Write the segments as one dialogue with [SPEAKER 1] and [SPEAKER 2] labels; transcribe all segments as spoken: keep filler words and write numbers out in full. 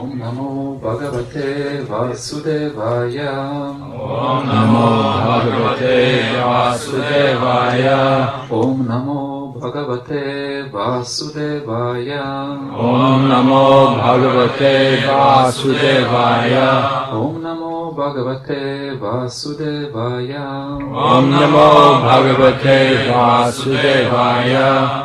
[SPEAKER 1] Om Namo Bhagavate Vasudevaya.
[SPEAKER 2] Om Namo Bhagavate Vasudevaya.
[SPEAKER 1] Om Namo Bhagavate Vasudevaya.
[SPEAKER 2] Om Namo Bhagavate Vasudevaya.
[SPEAKER 1] Om Namo Bhagavate Vasudevaya.
[SPEAKER 2] Om Namo Bhagavate Vasudevaya.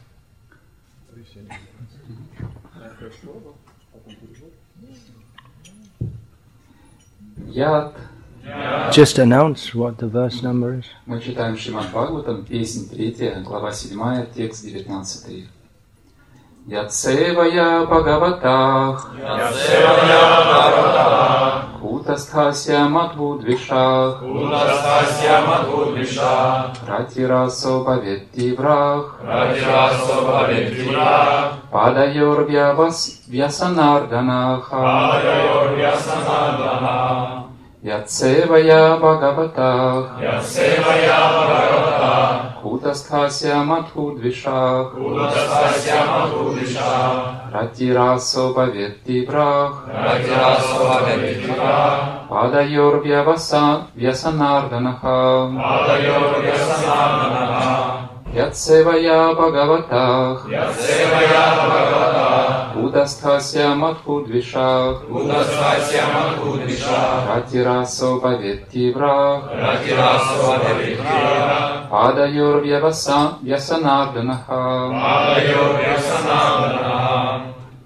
[SPEAKER 1] Яд.
[SPEAKER 3] Just announce what the verse number is.
[SPEAKER 1] Мы читаем Шримад Бхагаватам, песнь третья, глава седьмая, текст девятнадцатый. Ятсевая Бхагаватах,
[SPEAKER 2] Ятсевая Бхагаватах,
[SPEAKER 1] Кутастхасya Матвудвишах,
[SPEAKER 2] Кутастхасya Матвудвишах,
[SPEAKER 1] Ратирасо Бхаветти Врах,
[SPEAKER 2] Ратирасо Бхаветти Врах,
[SPEAKER 1] Падайор Вьясанарданаха,
[SPEAKER 2] Падайор Вьясанарданаха,
[SPEAKER 1] Ятсевая Бхагаватах,
[SPEAKER 2] Ятсевая Бхагаватах,
[SPEAKER 1] Кутастхасya Матвудвишах,
[SPEAKER 2] Кутастхасya Матвудвишах,
[SPEAKER 1] Ратирасо Бхаветти Врах,
[SPEAKER 2] Ратирасо Бхаветти Врах,
[SPEAKER 1] Падайор Вьясанарданаха,
[SPEAKER 2] Падайор Вьясанарданаха,
[SPEAKER 1] Ятсевая Бхагаватах,
[SPEAKER 2] Ятсевая Бхагаватах,
[SPEAKER 1] Кутастхасya Матвудвишах,
[SPEAKER 2] Кутастхасya Матвудвишах,
[SPEAKER 1] Ратирасо Бхаветти Врах,
[SPEAKER 2] Ратирасо Бхаветти Врах,
[SPEAKER 1] Падайор Вьясанарданаха,
[SPEAKER 2] Падайор Вьясанарданаха.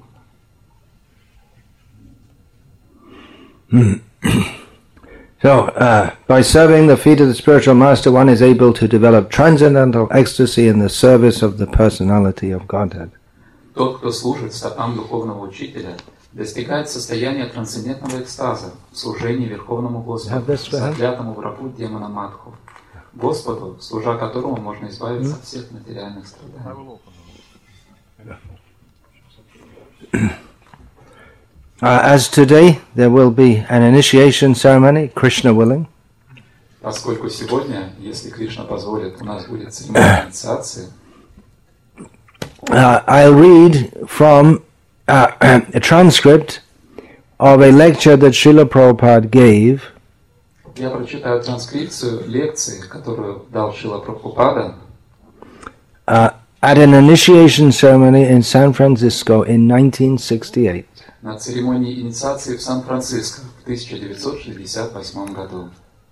[SPEAKER 3] So, uh, by serving the feet of the spiritual master, one is able to develop transcendental ecstasy in the service of the personality of Godhead.
[SPEAKER 1] Тот, кто служит стопам духовного учителя, достигает состояния трансцендентного экстаза в служении Верховному Господу, заклятому врагу демона Мадху, Господу, служа которому можно избавиться от всех материальных страданий.
[SPEAKER 3] Uh, as today, there will be an initiation ceremony, Krishna willing.
[SPEAKER 1] Поскольку сегодня, если Кришна позволит, у нас будет церемония инициации,
[SPEAKER 3] uh, I'll read from uh, a transcript of a lecture that Srila Prabhupada gave.
[SPEAKER 1] Я прочитаю транскрипцию лекции, которую дал Шрила Прабхупада
[SPEAKER 3] uh, at an initiation ceremony in San Francisco in nineteen sixty-eight.
[SPEAKER 1] На церемонии инициации в Сан-Франциско в тысяча девятьсот шестьдесят восьмом году.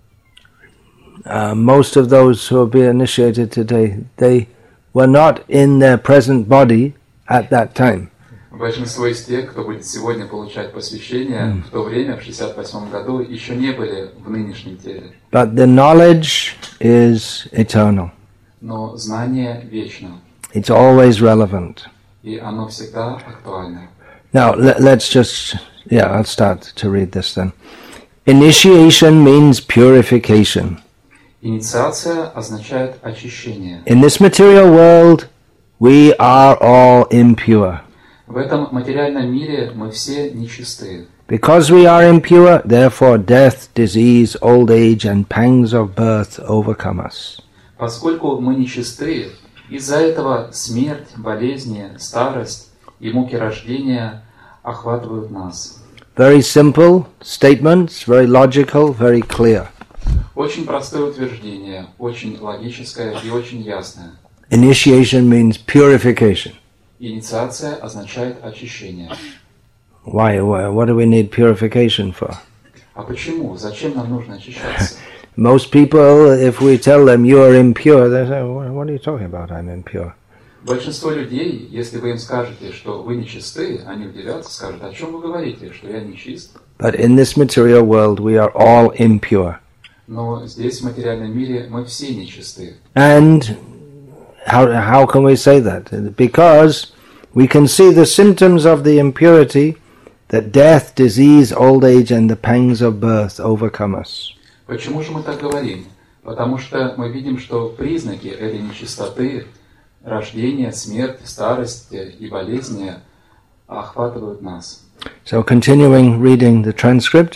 [SPEAKER 3] Uh, most of those who will be initiated today, they were not in their present body at that time.
[SPEAKER 1] Большинство из тех, кто будет сегодня получать посвящение, mm. в то время, в шестьдесят восьмом году, еще не были в нынешнем теле.
[SPEAKER 3] But the knowledge is eternal.
[SPEAKER 1] Но знание вечно.
[SPEAKER 3] It's always relevant.
[SPEAKER 1] И оно всегда актуально.
[SPEAKER 3] Now, let, let's just, yeah, I'll start to read this then. Initiation means purification.
[SPEAKER 1] Инициация означает очищение.
[SPEAKER 3] In this material world, we are all impure.
[SPEAKER 1] В этом материальном мире мы все нечистые.
[SPEAKER 3] Because we are impure, therefore death, disease, old age, and pangs of birth overcome us.
[SPEAKER 1] Поскольку мы нечистые, из-за этого смерть, болезни, старость и муки рождения охватывают нас.
[SPEAKER 3] Very simple statements, very logical, very clear.
[SPEAKER 1] Очень простое утверждение, очень логическое и очень ясное.
[SPEAKER 3] Initiation means purification.
[SPEAKER 1] Инициация означает очищение.
[SPEAKER 3] Why? What do we need purification for?
[SPEAKER 1] А почему? Зачем нам нужно очищаться?
[SPEAKER 3] Most people, if we tell them you are impure, they say, "What are you talking about? I'm impure."
[SPEAKER 1] Большинство людей, если вы им скажете, что вы нечисты, они удивятся, скажут: о чем вы говорите, что я нечист?
[SPEAKER 3] But in this material world, we are all impure.
[SPEAKER 1] Но здесь, в материальном мире, мы все нечисты.
[SPEAKER 3] And how how can we say that? Because we can see the symptoms of the impurity, that death, disease, old age, and the pangs of birth overcome us.
[SPEAKER 1] Почему же мы так говорим? Потому что мы видим, что признаки этой нечистоты, рождение, смерть, старость и болезни охватывают нас.
[SPEAKER 3] So continuing reading the transcript,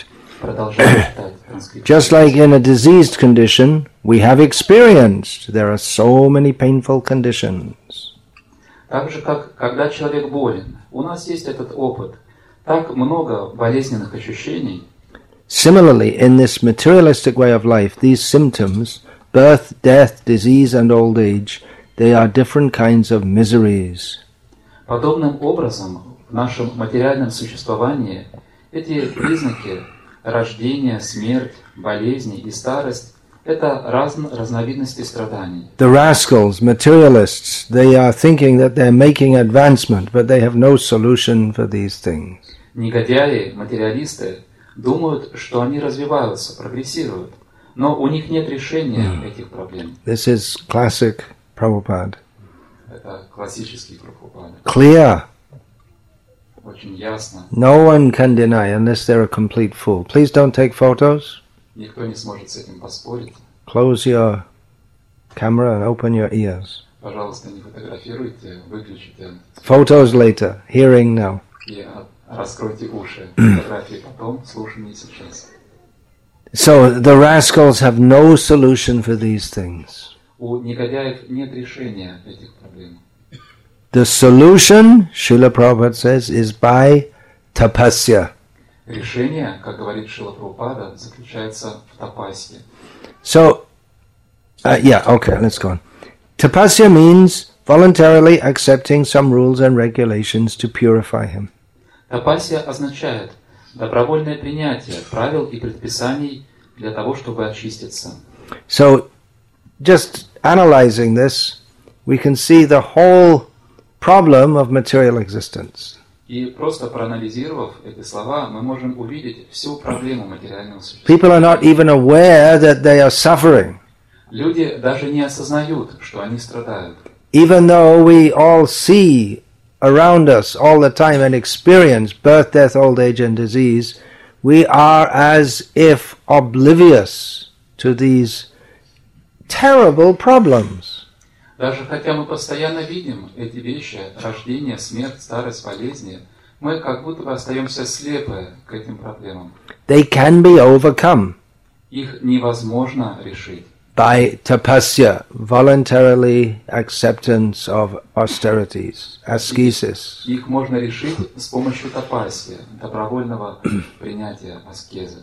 [SPEAKER 3] just like in a diseased condition, we have experienced there are so many painful conditions.
[SPEAKER 1] Так же, как когда человек болен, у нас есть этот опыт. Так много болезненных ощущений.
[SPEAKER 3] Similarly, in this materialistic way of life, these symptoms, birth, death, disease, and old age, they are different kinds of miseries.
[SPEAKER 1] Подобным образом, в нашем материальном существовании эти признаки рождения, смерть, болезни и старость – это раз, разновидности страданий.
[SPEAKER 3] The rascals, materialists, they are thinking that they're making advancement, but they have no solution for these things.
[SPEAKER 1] Негодяи, материалисты думают, что они развиваются, прогрессируют, но у них нет решения mm. этих проблем.
[SPEAKER 3] This is classic Prabhupada.
[SPEAKER 1] Это классический Прабхупада.
[SPEAKER 3] Clear.
[SPEAKER 1] Очень ясно.
[SPEAKER 3] No one can deny unless they're a complete fool. Please don't take photos.
[SPEAKER 1] Никто не сможет с этим поспорить.
[SPEAKER 3] Close your camera and open your ears.
[SPEAKER 1] Пожалуйста, не фотографируйте, выключите.
[SPEAKER 3] Photos later, hearing now.
[SPEAKER 1] И раскройте уши. Фотографии потом, слушание сейчас.
[SPEAKER 3] So the rascals have no solution for these things.
[SPEAKER 1] У негодяев нет решения этих проблем.
[SPEAKER 3] The solution, Srila Prabhupada says, is by tapasya.
[SPEAKER 1] Решение, как говорит Шрила Прабхупада, заключается в тапасье.
[SPEAKER 3] So, uh, yeah, okay, let's go on. Tapasya means voluntarily accepting some rules and regulations to purify him.
[SPEAKER 1] Тапасья означает добровольное принятие правил и предписаний для того, чтобы очиститься.
[SPEAKER 3] So, just analyzing this, we can see the whole problem of material existence.
[SPEAKER 1] И просто проанализировав эти слова, мы можем увидеть всю проблему материального существования.
[SPEAKER 3] People are not even aware that they are suffering.
[SPEAKER 1] Люди даже не осознают, что они страдают.
[SPEAKER 3] Even though we all see around us all the time and experience birth, death, old age and disease, we are as if oblivious to these terrible problems.
[SPEAKER 1] Даже хотя мы постоянно видим эти вещи, рождение, смерть, старость, болезни, мы как будто бы остаемся слепы к этим проблемам.
[SPEAKER 3] They can be overcome.
[SPEAKER 1] Их невозможно решить.
[SPEAKER 3] By tapasya, voluntarily acceptance of austerities, ascesis.
[SPEAKER 1] Их можно решить с помощью тапасьи, добровольного принятия аскезы.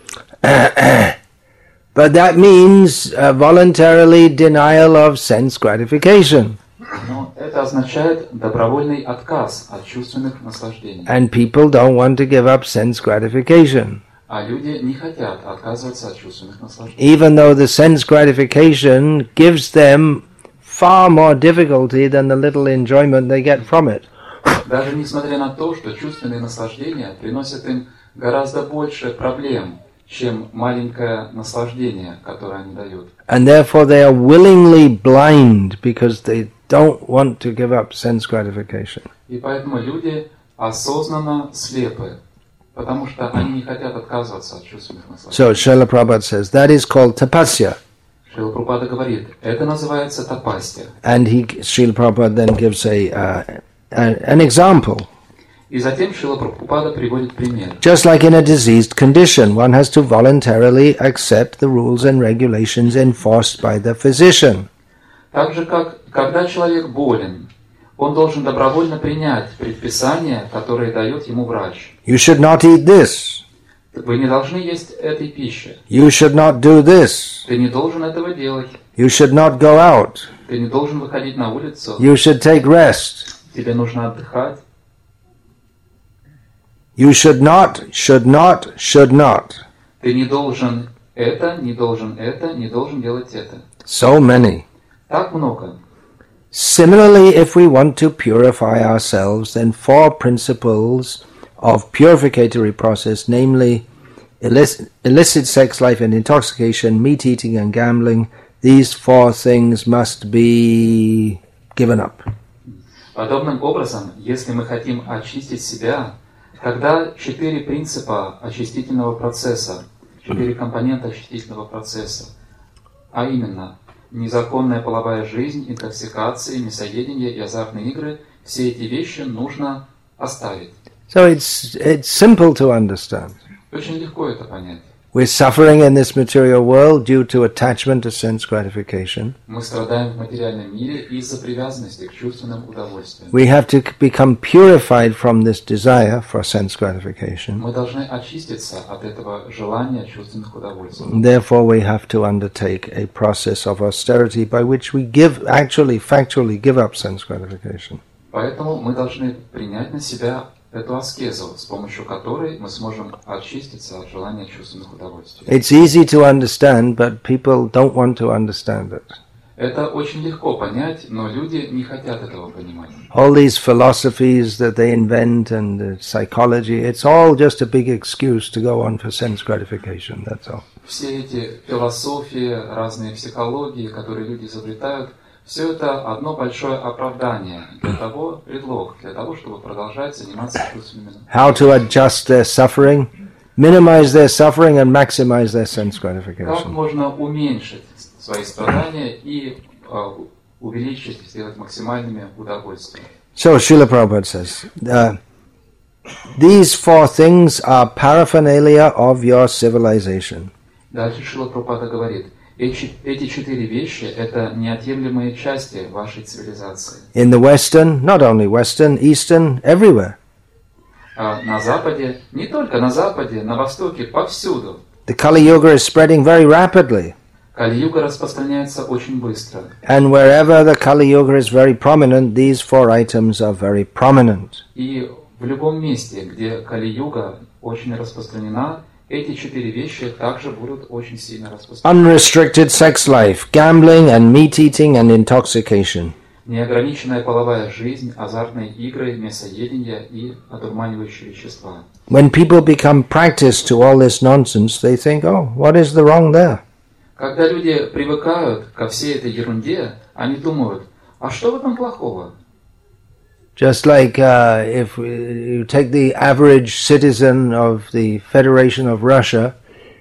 [SPEAKER 3] But that means a voluntarily denial of sense gratification.
[SPEAKER 1] Но это означает добровольный отказ от чувственных наслаждений.
[SPEAKER 3] And people don't want to give up sense gratification.
[SPEAKER 1] А люди не хотят отказываться от чувственных наслаждений.
[SPEAKER 3] Even though the sense gratification gives them far more difficulty than the little enjoyment they get from it.
[SPEAKER 1] Даже несмотря на то, что чувственные наслаждения приносят им гораздо больше проблем, чем маленькое наслаждение, которое они дают.
[SPEAKER 3] And therefore they are willingly blind because they don't want to give up sense gratification.
[SPEAKER 1] И поэтому люди осознанно слепы, потому что они не хотят отказываться от чувственных наслаждений.
[SPEAKER 3] So Srila Prabhupada says that is called tapasya.
[SPEAKER 1] Шрила Прабхупада говорит, это называется тапасья.
[SPEAKER 3] And he, Srila Prabhupada then gives a, uh, a an example.
[SPEAKER 1] И затем Шрила Прабхупада приводит пример.
[SPEAKER 3] Just like in a diseased condition, one has to voluntarily accept the rules and regulations enforced by the physician.
[SPEAKER 1] Так же, как когда человек болен, он должен добровольно принять предписания, которые дает ему врач.
[SPEAKER 3] You should not eat this.
[SPEAKER 1] Вы не должны есть этой пищи.
[SPEAKER 3] You should not do this.
[SPEAKER 1] Ты не должен этого делать.
[SPEAKER 3] You should not go out.
[SPEAKER 1] Ты не должен выходить на улицу.
[SPEAKER 3] You should take rest.
[SPEAKER 1] Тебе нужно отдыхать.
[SPEAKER 3] You should not, should not, should not.
[SPEAKER 1] Ты не должен это, не должен это, не должен делать это.
[SPEAKER 3] So many.
[SPEAKER 1] Так много.
[SPEAKER 3] Similarly, if we want to purify ourselves, then four principles of purificatory process, namely illicit, illicit sex life and intoxication, meat eating and gambling, these four things must be given up.
[SPEAKER 1] Подобным образом, если мы хотим очистить себя, тогда четыре принципа очистительного процесса, четыре компонента очистительного процесса, а именно незаконная половая жизнь, интоксикация, мясоедение и азартные игры, все эти вещи нужно оставить.
[SPEAKER 3] So it's it's simple to understand.
[SPEAKER 1] Очень легко это понять.
[SPEAKER 3] We're suffering in this material world due to attachment to sense gratification.
[SPEAKER 1] Мы страдаем в материальном мире из-за привязанности к чувственным удовольствиям.
[SPEAKER 3] We have to become purified from this desire for sense gratification.
[SPEAKER 1] Мы должны очиститься от этого желания чувственных удовольствий.
[SPEAKER 3] Therefore, we have to undertake a process of austerity by which we give, actually, factually give up sense gratification.
[SPEAKER 1] Поэтому мы должны принять на себя эту аскезу, с помощью которой мы сможем очиститься от желания чувственных удовольствий.
[SPEAKER 3] It's easy to understand, but people don't want to understand it.
[SPEAKER 1] Это очень легко понять, но люди не хотят этого понимать.
[SPEAKER 3] All these philosophies that they invent and uh, psychology, it's all just a big excuse to go on for sense gratification, that's all.
[SPEAKER 1] Все эти философии, разные психологии, которые люди изобретают, все это одно большое оправдание для того, предлог, для того, чтобы продолжать заниматься чувственными.
[SPEAKER 3] How to adjust their suffering, minimize their suffering and maximize their sense
[SPEAKER 1] Как
[SPEAKER 3] gratification.
[SPEAKER 1] можно уменьшить свои страдания и uh, увеличить, сделать максимальными удовольствия.
[SPEAKER 3] So Srila Prabhupada says, uh, these four things are paraphernalia of your civilization.
[SPEAKER 1] Дальше Шрила Прабхупада говорит, эти, эти четыре вещи – это неотъемлемые части вашей цивилизации.
[SPEAKER 3] In the Western, not only Western, Eastern, everywhere.
[SPEAKER 1] А на Западе, не только на Западе, на Востоке, повсюду.
[SPEAKER 3] The Kali Yuga is spreading very rapidly.
[SPEAKER 1] Кали-юга распространяется очень быстро.
[SPEAKER 3] And wherever the Kali Yuga is very prominent, these four items are very prominent.
[SPEAKER 1] И в любом месте, где Кали-юга очень распространена, эти четыре вещи также будут очень сильно распространены.
[SPEAKER 3] Unrestricted sex life, gambling and meat eating and intoxication.
[SPEAKER 1] Неограниченная половая жизнь, азартные игры, мясоедение и одурманивающие вещества.
[SPEAKER 3] When people become practiced to all this nonsense, they think, oh, what is the wrong there?
[SPEAKER 1] Когда люди привыкают ко всей этой ерунде, они думают, а что в этом плохого?
[SPEAKER 3] Just like uh, if you take the average citizen of the Federation of Russia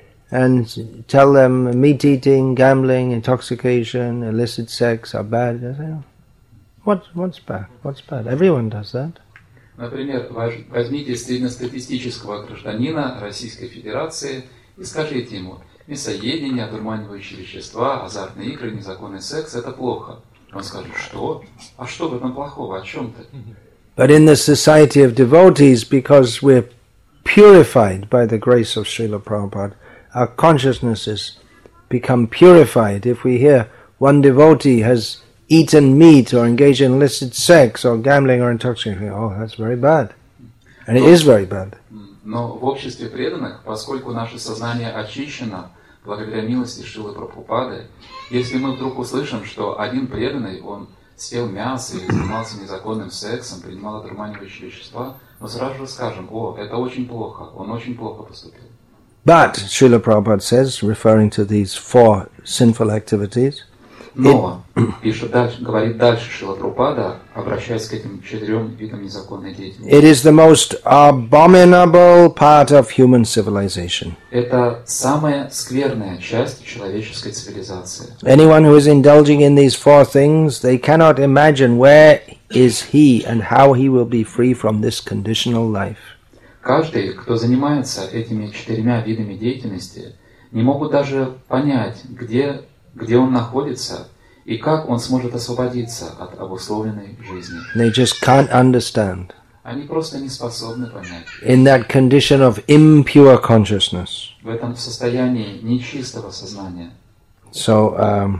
[SPEAKER 3] and tell them meat eating, gambling, intoxication, illicit sex are bad, they say, what, what's bad? What's bad? Everyone does that.
[SPEAKER 1] Например, возьмите среднестатистического гражданина Российской Федерации и скажите ему, мясоедение, одурманивающие вещества, азартные игры, незаконный секс – это плохо. Он скажет, что? А что в этом плохого? О чем ты?
[SPEAKER 3] But in the society of devotees, because we're purified by the grace of Srila Prabhupada, our consciousnesses become purified. If we hear one devotee has eaten meat or engaged in illicit sex or gambling or intoxication, oh, that's very bad. And it is very bad.
[SPEAKER 1] Но в обществе преданных, поскольку наше сознание очищено благодаря милости Шрилы Прабхупады, если мы вдруг услышим, что один преданный, он съел мясо и занимался незаконным сексом, принимал одурманивающие вещества, мы сразу же скажем, о, это очень плохо, он очень плохо поступил.
[SPEAKER 3] But, Srila Prabhupada says, referring to these four sinful activities,
[SPEAKER 1] Но, пишет дальше, говорит дальше Шрила Прабхупада, обращаясь к этим четырем видам незаконной деятельности.
[SPEAKER 3] it is the most abominable part of human civilization.
[SPEAKER 1] Это самая скверная часть человеческой цивилизации.
[SPEAKER 3] Anyone who is indulging in these four things, they cannot imagine where is he and how he will be free from this conditional life.
[SPEAKER 1] Каждый, кто занимается этими четырьмя видами деятельности, не могут даже понять, где, где он находится и как он сможет освободиться от обусловленной жизни.
[SPEAKER 3] They just can't understand.
[SPEAKER 1] Они просто не способны понять.
[SPEAKER 3] In that condition of impure consciousness.
[SPEAKER 1] В этом состоянии нечистого сознания.
[SPEAKER 3] So, um,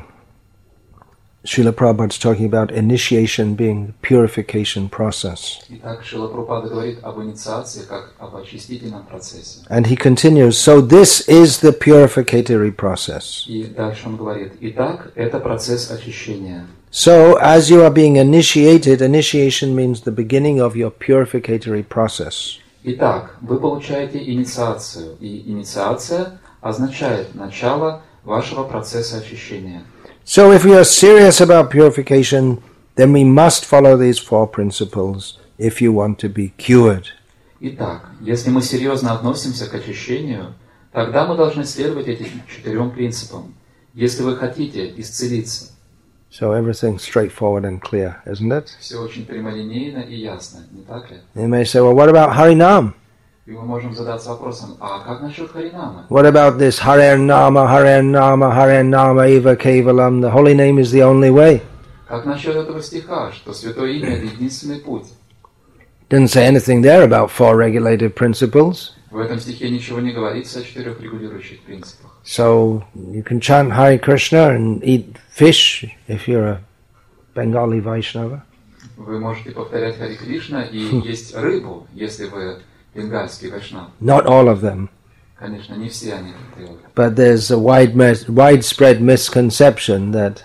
[SPEAKER 3] Srila Prabhupada is talking about initiation being the purification process.
[SPEAKER 1] Итак, Шрила Прабхупада говорит об инициации как об очистительном процессе.
[SPEAKER 3] And he continues, so this is the purificatory process.
[SPEAKER 1] И дальше он говорит, итак, это процесс очищения.
[SPEAKER 3] So, as you are being initiated, initiation means the beginning of your purificatory process.
[SPEAKER 1] Итак, вы получаете инициацию, и инициация означает начало вашего процесса очищения.
[SPEAKER 3] So, if we are serious about purification, then we must follow these four principles if you want to be cured.
[SPEAKER 1] Итак, если мы серьезно относимся к очищению, тогда мы должны следовать этим четырем принципам, если вы хотите исцелиться.
[SPEAKER 3] So everything's straightforward and clear, isn't it?
[SPEAKER 1] Все очень прямолинейно и ясно, не так ли?
[SPEAKER 3] You may say, well, what about Harinam?
[SPEAKER 1] И мы можем задаться вопросом, а как насчет Харинамы?
[SPEAKER 3] What about this Hare Nama, Hare Nama, Hare Nama Eva Kevalam? The holy name is the only way.
[SPEAKER 1] Как насчет этого стиха, что святое имя — это единственный путь?
[SPEAKER 3] Didn't say anything there about four regulative principles.
[SPEAKER 1] В этом стихе ничего не говорится о четырех регулирующих принципах.
[SPEAKER 3] So you can chant Hare Krishna and eat fish if you're a Bengali Vaishnava.
[SPEAKER 1] Вы можете повторять Хари Кришна и есть рыбу, если вы бенгальский вайшнав.
[SPEAKER 3] Not all of them.
[SPEAKER 1] Конечно, не все они это делают.
[SPEAKER 3] But there's a wide, widespread misconception that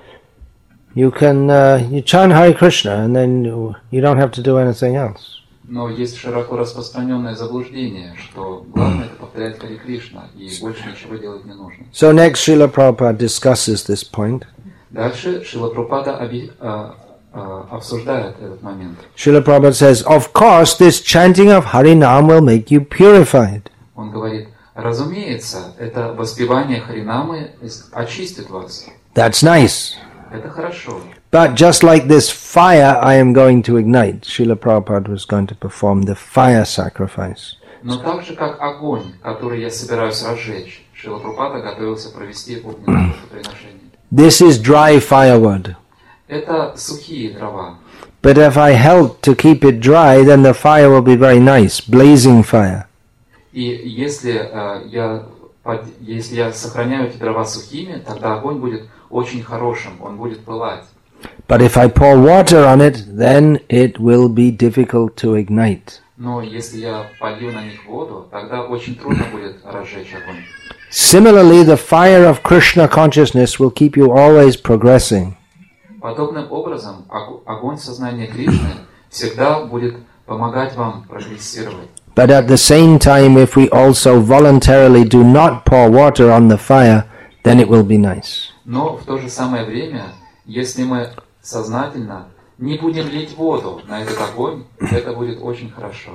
[SPEAKER 3] you can uh, you chant Hare Krishna and then you don't have to do anything else.
[SPEAKER 1] Но есть широко распространенное заблуждение, что главное это повторять Хари Кришна и больше ничего делать не нужно.
[SPEAKER 3] So next Srila Prabhupada discusses this point.
[SPEAKER 1] Дальше Шрила Прабхупада оби, а, а, обсуждает этот момент.
[SPEAKER 3] Srila Prabhupada says, of course, this chanting of Harinam will make you purified.
[SPEAKER 1] Он говорит, разумеется, это воспевание Харинамы очистит вас.
[SPEAKER 3] That's nice.
[SPEAKER 1] Это хорошо.
[SPEAKER 3] But just like this fire I am going to ignite, Srila Prabhupada was going to perform the fire sacrifice.
[SPEAKER 1] Но так же, как огонь, который я собираюсь разжечь, Шрила Прабхупада готовился провести огненное жертвоприношение.
[SPEAKER 3] This is dry firewood.
[SPEAKER 1] Это сухие дрова.
[SPEAKER 3] But if I help to keep it dry, then the fire will be very nice, blazing fire.
[SPEAKER 1] И если uh, я под, если я сохраняю эти дрова сухими, тогда огонь будет очень хорошим, он будет пылать.
[SPEAKER 3] But if I pour water on it, then it will be difficult to ignite.
[SPEAKER 1] Но если я полью на них воду, тогда очень трудно будет разжечь огонь.
[SPEAKER 3] Similarly, the fire of Krishna consciousness will keep you always progressing.
[SPEAKER 1] Подобным образом, огонь сознания Кришны всегда будет помогать вам прогрессировать.
[SPEAKER 3] But at the same time, if we also voluntarily do not pour water on the fire, then it will be nice.
[SPEAKER 1] Но в то же самое время, если мы сознательно не будем лить воду на этот огонь, это будет очень хорошо.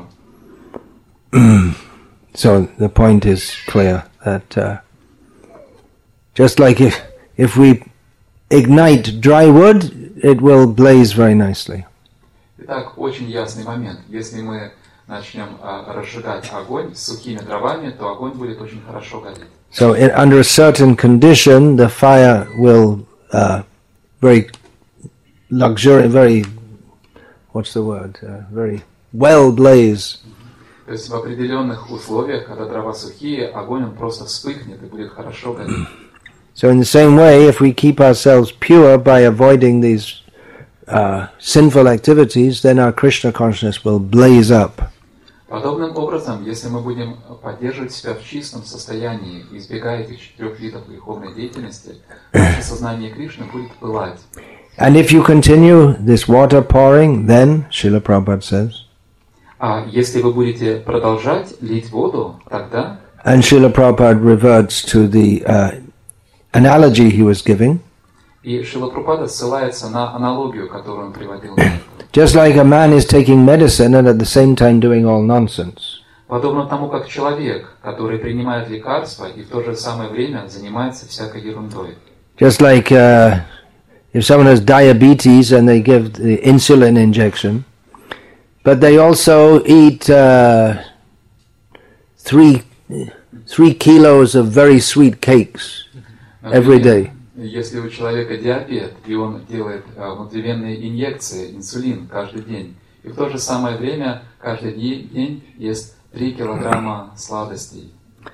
[SPEAKER 3] So the point is clear that uh, just like if if we ignite dry wood, it will blaze very nicely.
[SPEAKER 1] Итак, очень ясный момент. Если мы начнем uh, разжигать огонь с сухими дровами, то огонь будет очень хорошо гореть.
[SPEAKER 3] So in, under a certain condition, the fire will uh, very luxuriant, very what's the word? Uh, very well blaze.
[SPEAKER 1] То есть в определенных условиях, когда дрова сухие, огонь он просто вспыхнет и будет хорошо гореть.
[SPEAKER 3] So in the same way, if we keep ourselves pure by avoiding these uh, sinful activities, then our Krishna consciousness will blaze up.
[SPEAKER 1] Подобным образом, если мы будем поддерживать себя в чистом состоянии, избегая этих четырех видов греховной деятельности, наше сознание Кришны будет пылать.
[SPEAKER 3] And if you continue this water pouring, then, Srila Prabhupada says,
[SPEAKER 1] А если вы будете продолжать лить воду, тогда...
[SPEAKER 3] And Srila Prabhupada reverts to the uh, analogy he was giving.
[SPEAKER 1] И Шрила Прабхупада ссылается на аналогию, которую он приводил.
[SPEAKER 3] Just like a man is taking medicine and at the same time doing all nonsense.
[SPEAKER 1] Подобно тому, как человек, который принимает лекарства и в то же самое время занимается всякой ерундой.
[SPEAKER 3] Just like uh, if someone has diabetes and they give the insulin injection, but they also eat uh, three three kilos of very sweet cakes every day.
[SPEAKER 1] Если у человека диабет, и он делает uh, внутривенные инъекции, инсулин каждый день, и в то же самое время каждый день ест три килограмма сладостей.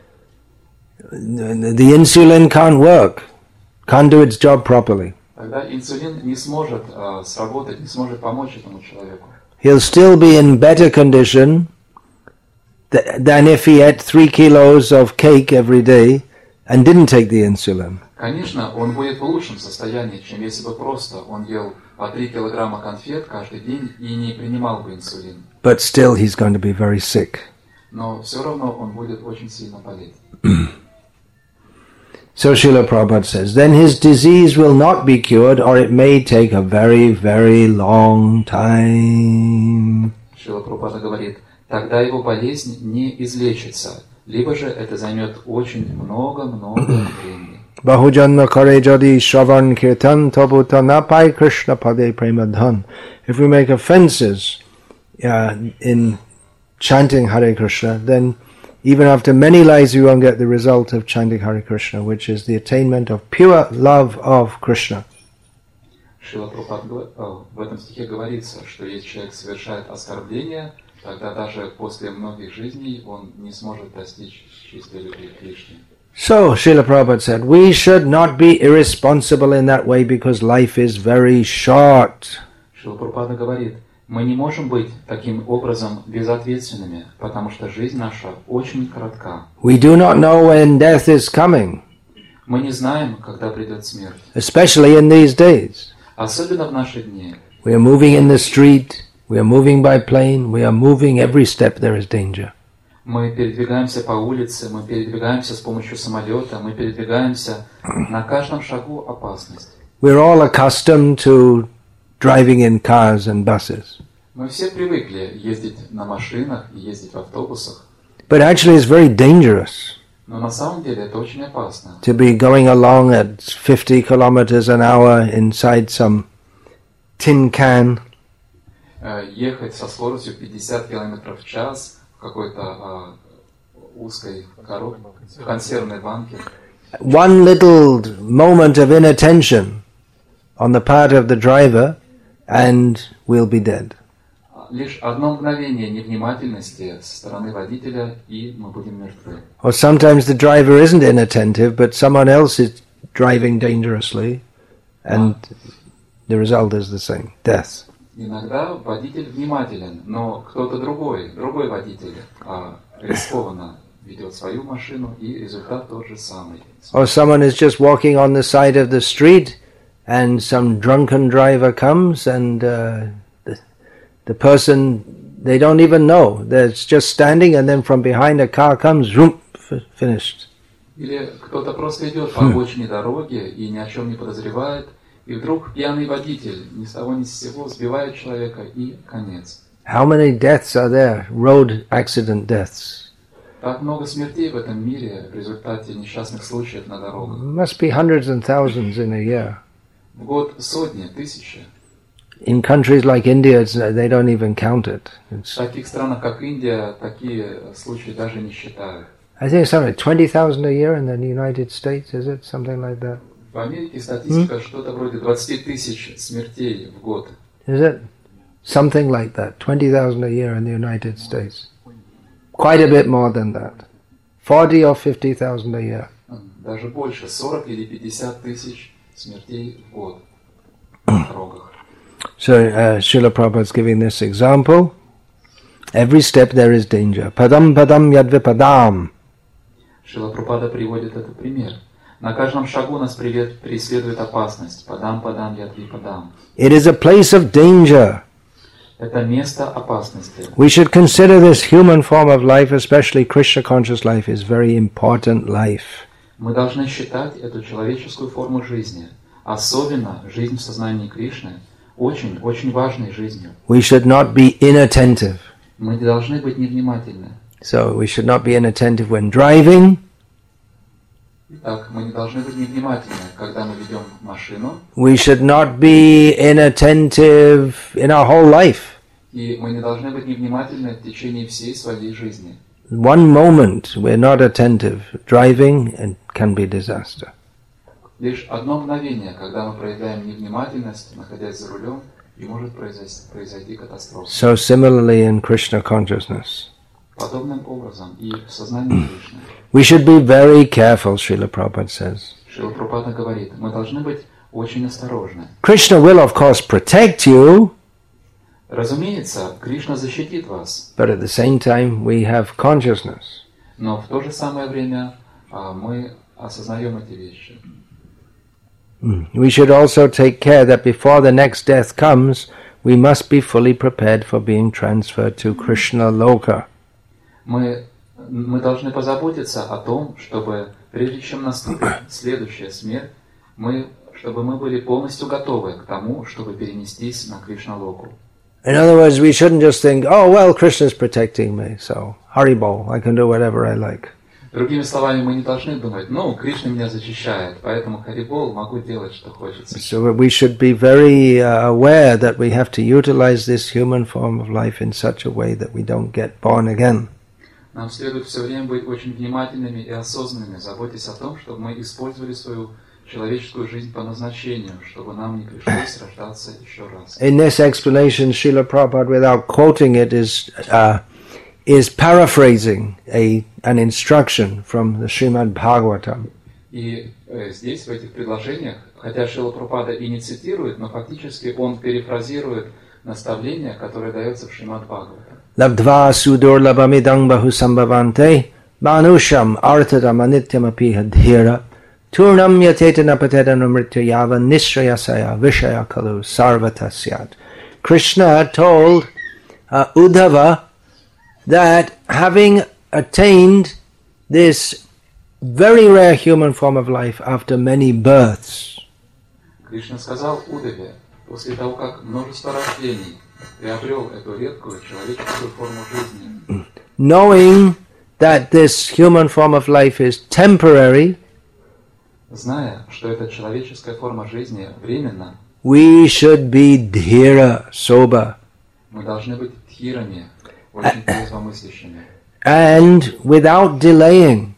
[SPEAKER 3] The insulin can't work, can't do its job properly.
[SPEAKER 1] Тогда инсулин не сможет uh, сработать, не сможет помочь этому человеку.
[SPEAKER 3] He'll still be in better condition th- than if he ate three kilos of cake every day and didn't take the insulin.
[SPEAKER 1] Конечно, он будет в лучшем состоянии, чем если бы просто он ел по три килограмма конфет каждый день и не принимал бы инсулин.
[SPEAKER 3] But still he's going to be very sick.
[SPEAKER 1] Но все равно он будет очень сильно болеть.
[SPEAKER 3] So Srila Prabhupada says, then his disease will not be cured, or it may take a very, very long time.
[SPEAKER 1] Шрила Прабхупада говорит, тогда его болезнь не излечится, либо же это займет очень много-много времени.
[SPEAKER 3] Bahujanma kare jadi shravan kirtan tabuta napai Krishna pade premadhan. If we make offenses uh, in chanting Hare Krishna, then even after many lives we won't get the result of chanting Hare Krishna, which is the attainment of pure love of Krishna.
[SPEAKER 1] Шрила Прабхупада в этом стихе говорится, что если человек совершает оскорбление, тогда даже после многих жизней он не сможет достичь чистой любви к Кришне.
[SPEAKER 3] So, Srila Prabhupada said, we should not be irresponsible in that way because life is very short.
[SPEAKER 1] Шрила Прабхупада говорит, мы не можем быть таким образом безответственными, потому что жизнь наша очень коротка.
[SPEAKER 3] We do not know when death is coming.
[SPEAKER 1] Мы не знаем, когда придет смерть.
[SPEAKER 3] Especially in these days.
[SPEAKER 1] Особенно в наши дни.
[SPEAKER 3] We are moving in the street, we are moving by plane, we are moving every step there is danger.
[SPEAKER 1] Мы передвигаемся по улице, мы передвигаемся с помощью самолета, мы передвигаемся на каждом шагу опасность.
[SPEAKER 3] We're all accustomed to driving in cars and buses.
[SPEAKER 1] Мы все привыкли ездить на машинах и ездить в автобусах.
[SPEAKER 3] But actually it's very dangerous.
[SPEAKER 1] Но на самом деле это очень опасно.
[SPEAKER 3] To be going along at fifty kilometers an hour inside some tin can.
[SPEAKER 1] Ехать со скоростью пятьдесят километров в час в какой-то узкой коробке, в консервной банке.
[SPEAKER 3] One little moment of inattention on the part of the driver and we'll be dead.
[SPEAKER 1] Лишь одно мгновение невнимательности со стороны водителя, и мы будем мертвы.
[SPEAKER 3] Or sometimes the driver isn't inattentive, but someone else is driving dangerously, and the result is the same, death.
[SPEAKER 1] Иногда водитель внимателен, но кто-то другой, другой водитель рискованно ведет свою машину, и результат тот же самый.
[SPEAKER 3] Or someone is just walking on the side of the street, and some drunken driver comes and uh, the, the person, they don't even know. They're just standing and then from behind a car comes, zoom, finished.
[SPEAKER 1] Или кто-то просто идет по обочине дороги и ни о чем не подозревает, и вдруг пьяный водитель ни с того ни с сего сбивает человека, и конец.
[SPEAKER 3] How many deaths are there? Road accident deaths.
[SPEAKER 1] Так много смертей в этом мире в результате несчастных случаев на дорогах.
[SPEAKER 3] Must be hundreds and thousands in a year.
[SPEAKER 1] В год сотни, тысячи.
[SPEAKER 3] In countries like India, it's, they don't even count it. It's,
[SPEAKER 1] в таких странах, как Индия, такие случаи даже не считают.
[SPEAKER 3] I think it's something like twenty thousand a year in the United States, is it? Something like that.
[SPEAKER 1] В Америке статистика hmm? что-то вроде двадцать тысяч смертей в год.
[SPEAKER 3] Is it? Something like that. twenty thousand a year in the United States. Quite a bit more than that. forty or fifty thousand a year.
[SPEAKER 1] Даже больше, сорок или пятьдесят тысяч смертей в год на дорогах.
[SPEAKER 3] So, uh, Srila Prabhupada is giving this example. Every step there is danger. Padam padam yadvipadam.
[SPEAKER 1] Шрила Прабхупада приводит этот пример. На каждом шагу нас преследует опасность. Падам падам ядвипадам.
[SPEAKER 3] It is a place of danger.
[SPEAKER 1] Это место опасности.
[SPEAKER 3] We should consider this human form of life, especially Krishna conscious life, is very important life.
[SPEAKER 1] Мы должны считать эту человеческую форму жизни, особенно жизнь в сознании Кришны, очень, очень важной жизнью.
[SPEAKER 3] We should not be inattentive.
[SPEAKER 1] Мы не должны быть невнимательны.
[SPEAKER 3] So we should not be inattentive when driving.
[SPEAKER 1] Итак, мы не должны быть невнимательны, когда мы ведем машину.
[SPEAKER 3] We should not be inattentive in our whole life.
[SPEAKER 1] И мы не должны быть невнимательны в течение всей своей жизни.
[SPEAKER 3] One moment we're not attentive, driving and can be disaster.
[SPEAKER 1] Лишь одно мгновение, когда мы проявляем невнимательность, находясь за рулем, и может произойти, произойти катастрофа.
[SPEAKER 3] So similarly in Krishna consciousness.
[SPEAKER 1] Подобным образом и в сознании Кришны.
[SPEAKER 3] We should be very careful, Srila Prabhupada says.
[SPEAKER 1] Шрила Прабхупада говорит, мы должны быть очень осторожны.
[SPEAKER 3] Krishna will, of course, protect you.
[SPEAKER 1] Разумеется, Кришна защитит вас.
[SPEAKER 3] But at the same time, we have consciousness.
[SPEAKER 1] Но в то же самое время мы осознаем эти вещи.
[SPEAKER 3] We should also take care that before the next death comes, we must be fully prepared for being transferred to Krishna Loka.
[SPEAKER 1] Мы, мы должны позаботиться о том, чтобы прежде чем наступит следующая смерть, мы, чтобы мы были полностью готовы к тому, чтобы перенестись на Кришна-локу.
[SPEAKER 3] In other words, we shouldn't just think, oh, well, Krishna's protecting me, so Haribol, I can do whatever I like.
[SPEAKER 1] Другими словами, мы не должны думать, ну, Кришна меня защищает, поэтому Харибол, могу делать, что хочется.
[SPEAKER 3] So we should be very uh, aware that we have to utilize this human form of life in such a way that we don't get born again.
[SPEAKER 1] Нам следует все время быть очень внимательными и осознанными, заботясь о том, чтобы мы использовали свою человеческую жизнь по назначению, чтобы нам не пришлось рождаться еще раз.
[SPEAKER 3] In this explanation, Srila Prabhupada, without quoting it, is uh, is paraphrasing a an instruction from the Srimad Bhagavatam.
[SPEAKER 1] И э, здесь, в этих предложениях, хотя Шрила Прабхупада и не цитирует, но фактически он перефразирует наставление, которое дается в Шримад Бхагаватам.
[SPEAKER 3] Labdva sudurlabhamidang bahusambhavante manusham artadam anityamapi hadhira turnam yatetana patetana mrityayava nishrayasaya vishaya kalu sarvatasyat. Krishna told uh, Uddhava that having attained this very rare human form of life after many births,
[SPEAKER 1] Кришна сказал Удаве, после того, как множество рождений приобрел эту редкую человеческую форму жизни,
[SPEAKER 3] knowing that this human form of life is temporary,
[SPEAKER 1] зная, что эта человеческая форма жизни временна,
[SPEAKER 3] we should be dhira, sober,
[SPEAKER 1] мы должны быть дхирами, очень трезвомыслящими.
[SPEAKER 3] and without delaying,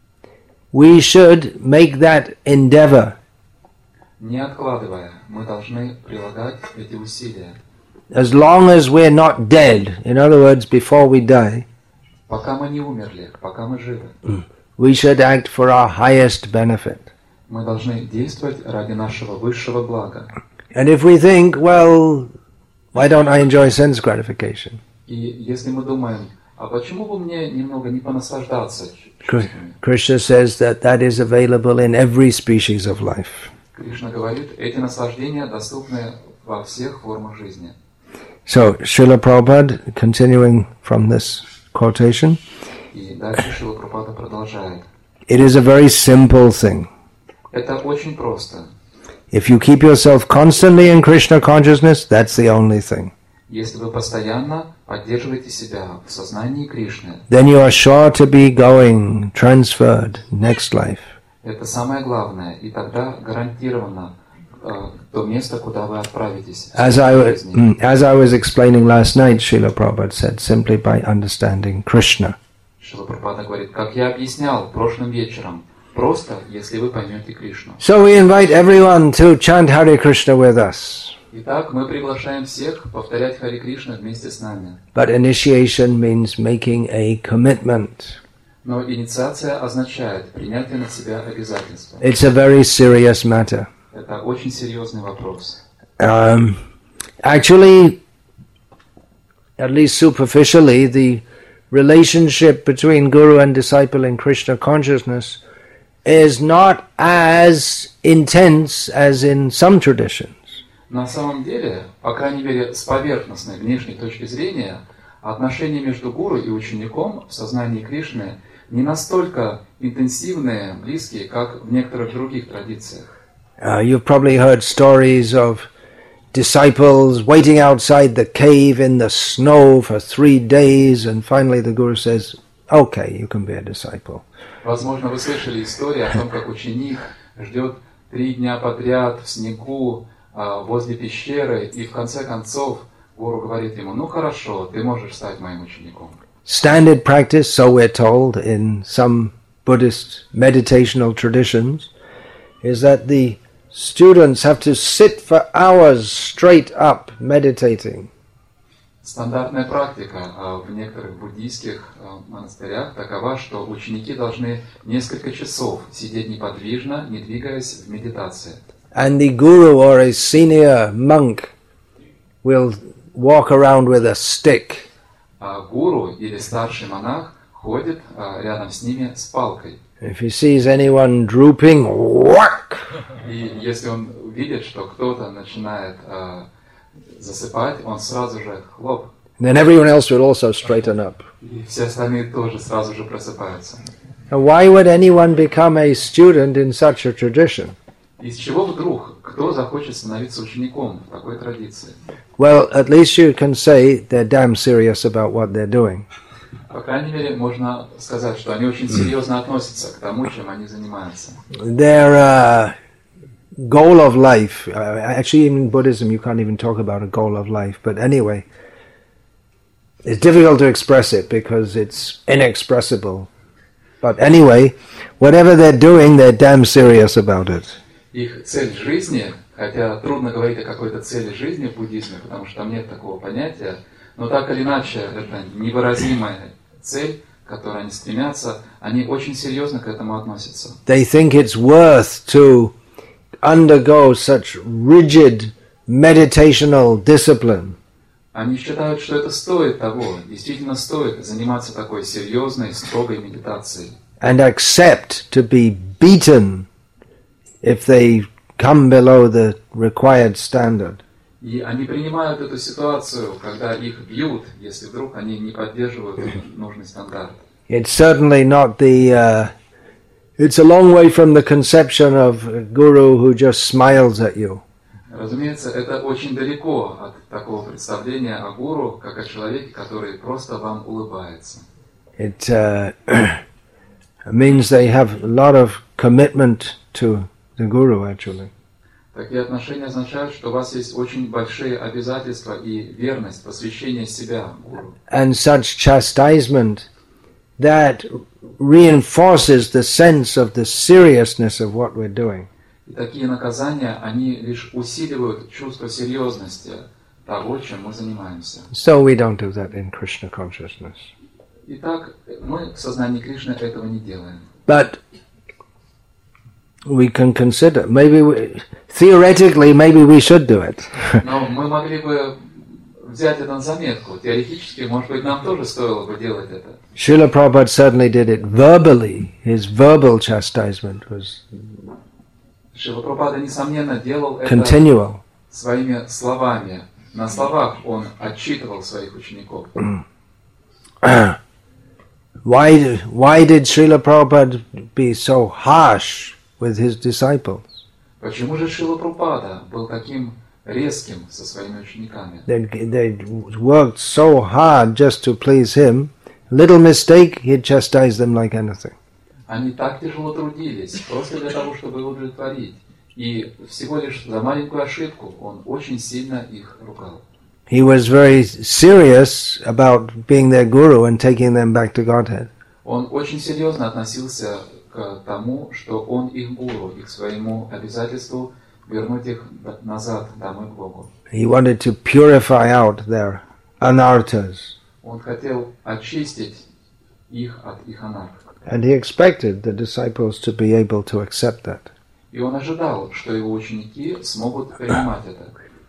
[SPEAKER 3] we should make that endeavor.
[SPEAKER 1] Не откладывая, мы должны прилагать эти усилия.
[SPEAKER 3] As long as we're not dead, in other words, before we die,
[SPEAKER 1] Пока мы не умерли, пока мы живы,
[SPEAKER 3] we should act for our highest benefit.
[SPEAKER 1] мы должны действовать ради нашего высшего блага.
[SPEAKER 3] And if we think, well, why don't I enjoy sense gratification?
[SPEAKER 1] И если мы думаем, а почему бы мне немного не понаслаждаться чувствами?
[SPEAKER 3] Krishna says that that is available in every species of life.
[SPEAKER 1] Кришна говорит, эти наслаждения доступны во всех формах жизни.
[SPEAKER 3] So, Srila Prabhupada, continuing from this quotation,
[SPEAKER 1] И дальше Шрила Прабхупада продолжает.
[SPEAKER 3] it is a very simple thing.
[SPEAKER 1] Это очень просто.
[SPEAKER 3] If you keep yourself constantly in Krishna consciousness, that's the only thing.
[SPEAKER 1] Если вы постоянно поддерживаете себя в сознании Кришны,
[SPEAKER 3] Then you are sure to be going, transferred, next life.
[SPEAKER 1] это самое главное, и тогда гарантированно э, то место, куда вы отправитесь.
[SPEAKER 3] As I, mm, as I was explaining last night, Srila Prabhupada said, simply by understanding Krishna.
[SPEAKER 1] Шрила Прабхупада говорит, как я объяснял прошлым вечером, просто если вы поймете Кришну.
[SPEAKER 3] So we invite everyone to chant Hare Krishna with us.
[SPEAKER 1] Итак, мы приглашаем всех повторять Харе Кришна вместе с нами.
[SPEAKER 3] But initiation means making a commitment.
[SPEAKER 1] Но инициация означает принятие на себя обязательства.
[SPEAKER 3] It's a very serious matter.
[SPEAKER 1] Это очень серьезный вопрос.
[SPEAKER 3] Um, actually, at least superficially, the relationship between Guru and disciple in Krishna consciousness is not as intense as in some traditions.
[SPEAKER 1] На самом деле, по крайней мере, с поверхностной внешней точки зрения, отношения между гуру и учеником в сознании Кришны не настолько интенсивные, близкие, как в некоторых других традициях.
[SPEAKER 3] Uh, you've probably heard stories of disciples waiting outside the cave in the snow for three days, and finally the Guru says, okay, you can be a disciple.
[SPEAKER 1] Возможно, вы слышали историю о том, как ученик ждет три дня подряд в снегу а, возле пещеры, и в конце концов гуру говорит ему, ну хорошо, ты можешь стать моим учеником.
[SPEAKER 3] Standard practice, so we're told in some Buddhist meditational traditions, is that the students have to sit for hours straight up meditating.
[SPEAKER 1] Стандартная практика а, в некоторых буддийских а, монастырях такова, что ученики должны несколько часов сидеть неподвижно, не двигаясь в медитации.
[SPEAKER 3] And the guru or a senior monk will walk around with a stick.
[SPEAKER 1] А гуру или старший монах ходит а, рядом с ними с палкой.
[SPEAKER 3] If he sees anyone drooping, whack!
[SPEAKER 1] И если он видит, что кто-то начинает а, засыпать, он сразу же хлоп.
[SPEAKER 3] Then everyone else will also straighten up.
[SPEAKER 1] И все остальные тоже сразу же просыпаются.
[SPEAKER 3] And why would anyone become a student in such a tradition?
[SPEAKER 1] Из чего вдруг кто захочет становиться учеником в такой традиции?
[SPEAKER 3] Well, at least you can say they're damn serious about what they're doing.
[SPEAKER 1] По крайней мере, можно сказать, что они очень серьезно относятся к тому, чем они занимаются.
[SPEAKER 3] Their uh, goal of life, uh, actually in Buddhism you can't even talk about a goal of life, but anyway, it's difficult to express it because it's inexpressible. But anyway, whatever they're doing, they're damn serious about it.
[SPEAKER 1] Их цель жизни, хотя трудно говорить о какой-то цели жизни в буддизме, потому что там нет такого понятия, но так или иначе, это невыразимая цель, к которой они стремятся, они очень серьезно к этому относятся.
[SPEAKER 3] They think it's worth to undergo such rigid meditational discipline.
[SPEAKER 1] Они считают, что это стоит того, действительно стоит заниматься такой серьезной, строгой медитацией.
[SPEAKER 3] And accept to be beaten if they come below the required standard.
[SPEAKER 1] И они принимают эту ситуацию, когда их бьют, если вдруг они не поддерживают нужный стандарт.
[SPEAKER 3] It's certainly not the... Uh, it's a long way from the conception of a guru who just smiles at you.
[SPEAKER 1] Разумеется, это очень далеко от такого представления о гуру, как о человеке, который просто вам улыбается.
[SPEAKER 3] It uh, means they have a lot of commitment to the guru, actually.
[SPEAKER 1] Такие отношения означают, что у вас есть очень большие обязательства и верность, посвящение себя гуру.
[SPEAKER 3] And such chastisement that reinforces the sense of the seriousness of what we're doing.
[SPEAKER 1] И такие наказания, они лишь усиливают чувство серьезности того, чем мы занимаемся.
[SPEAKER 3] So we don't do that in Krishna consciousness.
[SPEAKER 1] Итак, мы в сознании Кришны этого не делаем.
[SPEAKER 3] But we can consider, maybe we, theoretically, maybe we should do it.
[SPEAKER 1] Но мы могли бы взять это на заметку. Теоретически, может быть, нам тоже стоило бы делать это.
[SPEAKER 3] Srila Prabhupada certainly did it verbally. His verbal chastisement was
[SPEAKER 1] Шрила Прабхупада, несомненно, делал это
[SPEAKER 3] continual.
[SPEAKER 1] своими словами. На словах он отчитывал своих учеников.
[SPEAKER 3] Why, why did Srila Prabhupada be so harsh with his disciples?
[SPEAKER 1] Почему же Шрила Прабхупада был таким резким со своими учениками?
[SPEAKER 3] They, they worked so hard just to please him. Little mistake, he'd chastise them like anything.
[SPEAKER 1] Они так тяжело трудились, просто для того, чтобы его удовлетворить. И всего лишь за маленькую ошибку он очень сильно их ругал.
[SPEAKER 3] He was very serious about being their guru and taking them back to Godhead.
[SPEAKER 1] Он очень серьезно относился к тому, что он их гуру, и к своему обязательству вернуть их назад домой к Богу.
[SPEAKER 3] He wanted to purify out their anarthas.
[SPEAKER 1] Он хотел очистить их от их анарх.
[SPEAKER 3] And he expected the disciples to be able to accept that.
[SPEAKER 1] И он ожидал, что его ученики смогут принимать это.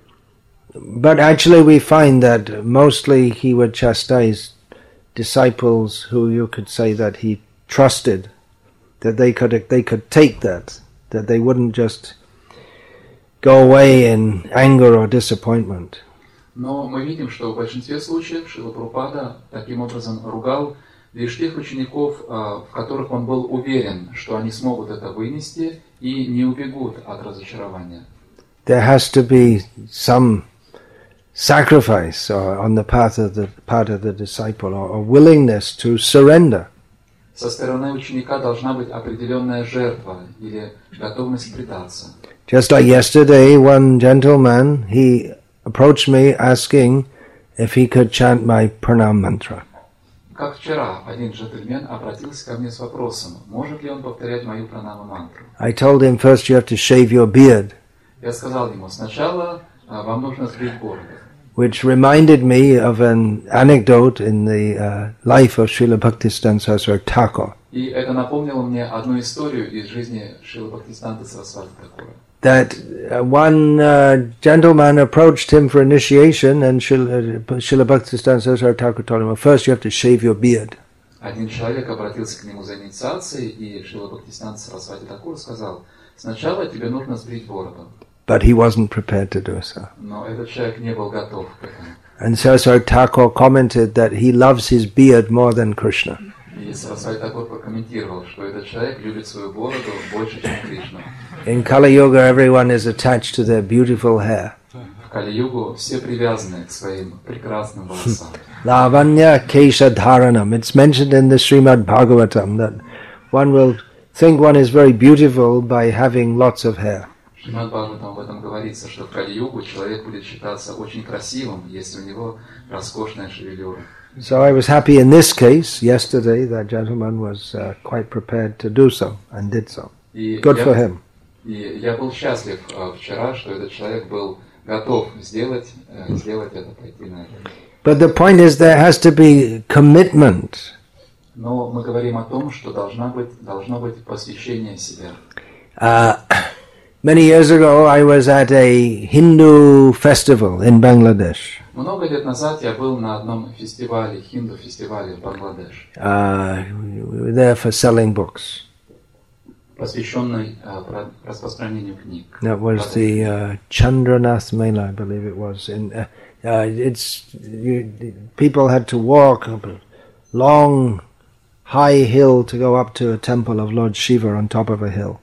[SPEAKER 3] But actually we find that mostly he would chastise disciples who you could say that he trusted, that they could they could take that, that they wouldn't just go away in anger or disappointment.
[SPEAKER 1] Но мы видим, что в большинстве случаев Шрила Прабхупада таким образом ругал лишь тех учеников, в которых он был уверен, что они смогут это вынести и не убегут от разочарования.
[SPEAKER 3] There has to be some sacrifice or on the part of the part of the disciple, or, or willingness to surrender.
[SPEAKER 1] Со стороны ученика должна быть определенная жертва или готовность предаться.
[SPEAKER 3] Just like yesterday, one gentleman, he approached me asking if he could chant my pranam mantra.
[SPEAKER 1] Как вчера один джентльмен обратился ко мне с вопросом, может ли он повторять мою пранама мантру.
[SPEAKER 3] I told him first you have to shave your beard.
[SPEAKER 1] Я сказал ему, сначала вам нужно сбрить бороду.
[SPEAKER 3] Which reminded me of an anecdote in the uh, life of Srila Bhaktisiddhanta Saraswati Thakur.
[SPEAKER 1] И это напомнило мне одну историю из жизни Шрилы Бхактисиданты Сарасвати Thakura.
[SPEAKER 3] That uh, one uh, gentleman approached him for initiation, and Srila, uh, Srila Bhaktisiddhanta Saraswati Thakur told him, well, first you have to shave your beard.
[SPEAKER 1] Один человек обратился к нему за инициацией, и Шрила Бхактисиданта Сарасвати Thakura сказал, сначала тебе нужно сбрить бороду.
[SPEAKER 3] But he wasn't prepared to do so.
[SPEAKER 1] Но этот человек не был готов к этому.
[SPEAKER 3] And Saraswati Thakur commented that he loves his beard more than Krishna.
[SPEAKER 1] И Сарасвати Thakura прокомментировал, что этот человек любит свою бороду больше, чем Кришну.
[SPEAKER 3] In Kali Yuga, everyone is attached to their beautiful hair.
[SPEAKER 1] В Кали-югу все привязаны к своим прекрасным волосам.
[SPEAKER 3] Lavanya Kesha Dharanam. It's mentioned in the Srimad Bhagavatam that one will think one is very beautiful by having lots of hair.
[SPEAKER 1] В Шримад Бхагаватам об этом говорится, что в Кали-югу человек будет считаться очень красивым, если у него роскошная шевелюра.
[SPEAKER 3] So I was happy in this case. Yesterday that gentleman was uh, quite prepared to do so and did so.
[SPEAKER 1] И
[SPEAKER 3] Good
[SPEAKER 1] я,
[SPEAKER 3] for him.
[SPEAKER 1] И я был счастлив uh, вчера, что этот человек был готов сделать, uh, сделать это, пойти на это.
[SPEAKER 3] But the point is there has to be commitment.
[SPEAKER 1] Но мы говорим о том, что должна быть, должно быть посвящение себя.
[SPEAKER 3] Uh, many years ago I was at a Hindu festival in Bangladesh.
[SPEAKER 1] Много лет назад я был на одном фестивале, хинду-фестивале в Бангладеш.
[SPEAKER 3] Uh, we were there for selling books.
[SPEAKER 1] Посвященный uh, распространению книг.
[SPEAKER 3] That was the uh, Chandranath Mela, I believe it was. In, uh, uh, it's you, people had to walk up a long, high hill to go up to a temple of Lord Shiva on top of a hill.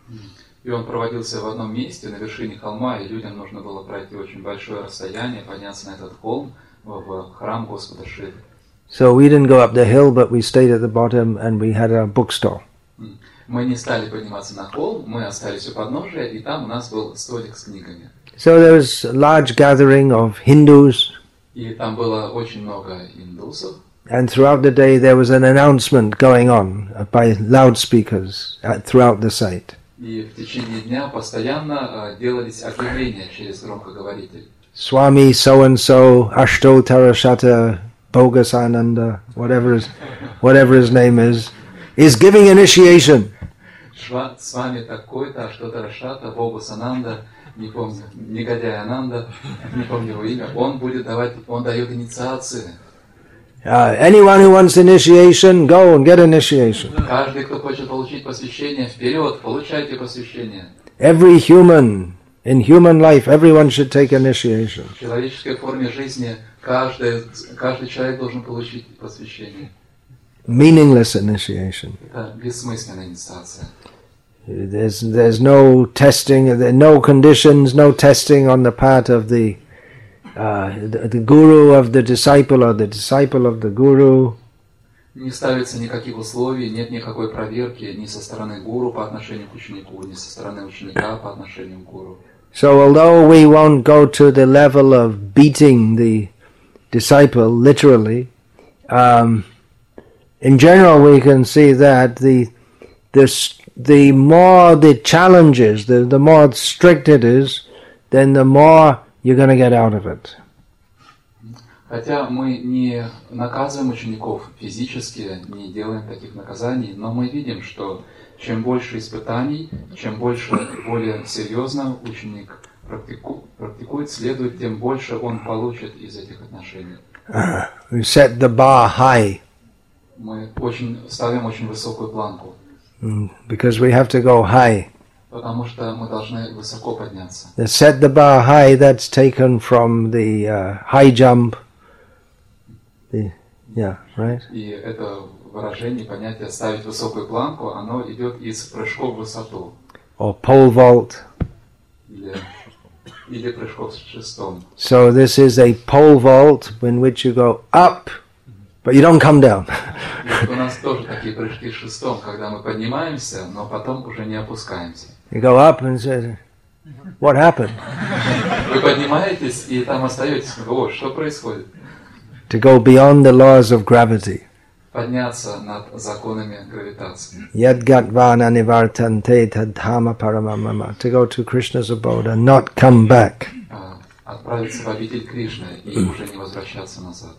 [SPEAKER 1] И он проводился в одном месте, на вершине холма, и людям нужно было пройти очень большое расстояние, подняться на этот холм, в храм Господа Шивы.
[SPEAKER 3] So we didn't go up the hill, but we stayed at the bottom and we had a bookstore.
[SPEAKER 1] Мы не стали подниматься на холм, мы остались у подножия, и там у нас был столик с книгами.
[SPEAKER 3] So there was a large gathering of Hindus.
[SPEAKER 1] И там было очень много индусов.
[SPEAKER 3] And throughout the day there was an announcement going on by loudspeakers throughout the site.
[SPEAKER 1] И в течение дня постоянно uh, делались объявления через громкоговоритель.
[SPEAKER 3] Swami so-and-so, Ashto Tarashata, Bogasananda, whatever his, whatever his name is, is giving initiation.
[SPEAKER 1] Шва, с вами такой-то, Ашто Тарашата, Богасананда, не помню, негодяй Ананда, не помню его имя, он будет давать, он дает инициации.
[SPEAKER 3] Uh, anyone who wants initiation, go and get initiation.
[SPEAKER 1] Каждый, кто хочет получить посвящение, вперед, получайте посвящение.
[SPEAKER 3] Every human, in human life, everyone should take initiation.
[SPEAKER 1] В человеческой форме жизни каждый, каждый человек должен получить посвящение.
[SPEAKER 3] Meaningless initiation.
[SPEAKER 1] Это бессмысленная инициация.
[SPEAKER 3] There's, there's no testing, there are no conditions, no testing on the part of the Uh, the, the guru of the disciple or the disciple of the guru.
[SPEAKER 1] Не ставится никаких условий, нет никакой проверки ни со стороны гуру по отношению к ученику, ни со стороны ученика по отношению к гуру.
[SPEAKER 3] So although we won't go to the level of beating the disciple literally, um, in general we can see that the the the more the challenges, the the more strict it is, then the more you're going to get out of it.
[SPEAKER 1] Хотя мы не наказываем учеников физически, не делаем таких наказаний, но мы видим, что чем больше испытаний, чем больше, более серьезно ученик практику, практикует, следует, тем больше он получит из этих отношений.
[SPEAKER 3] Uh, we set the bar high.
[SPEAKER 1] Мы очень, ставим очень высокую планку.
[SPEAKER 3] Mm, because we have to go high.
[SPEAKER 1] Потому что мы должны высоко подняться.
[SPEAKER 3] The set the bar high, that's taken from the uh, high jump. The, yeah, right?
[SPEAKER 1] И это выражение, понятие «ставить высокую планку», оно идет из прыжков в высоту.
[SPEAKER 3] Or pole vault.
[SPEAKER 1] Или, или прыжков с шестом.
[SPEAKER 3] So this is a pole vault in which you go up, but you don't come down.
[SPEAKER 1] У нас тоже такие прыжки с шестом, когда мы поднимаемся, но потом уже не опускаемся.
[SPEAKER 3] You go up and say, what happened?
[SPEAKER 1] Вы поднимаетесь и там остаетесь. О, что происходит?
[SPEAKER 3] To go beyond the laws of gravity.
[SPEAKER 1] Подняться над законами гравитации.
[SPEAKER 3] Yadgatvana nivartante tadhama paramamama. To go to Krishna's abode and not come back.
[SPEAKER 1] Отправиться в обитель Кришны и уже не возвращаться назад.